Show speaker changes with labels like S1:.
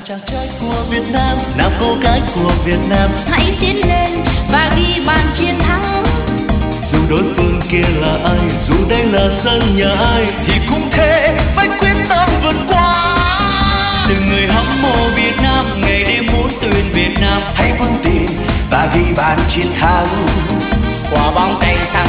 S1: chàng trai của Việt Nam, nam cô gái của Việt Nam,
S2: hãy tiến lên và ghi bàn chiến thắng.
S1: dù đối phương kia là ai, dù đây là sân nhà ai, thì cũng thế phải quyết tâm vượt qua.
S3: Từng người hâm mộ Việt Nam ngày đêm muốn tuyển Việt Nam,
S4: hãy vững tin và ghi bàn chiến thắng.
S3: quả bóng cánh xa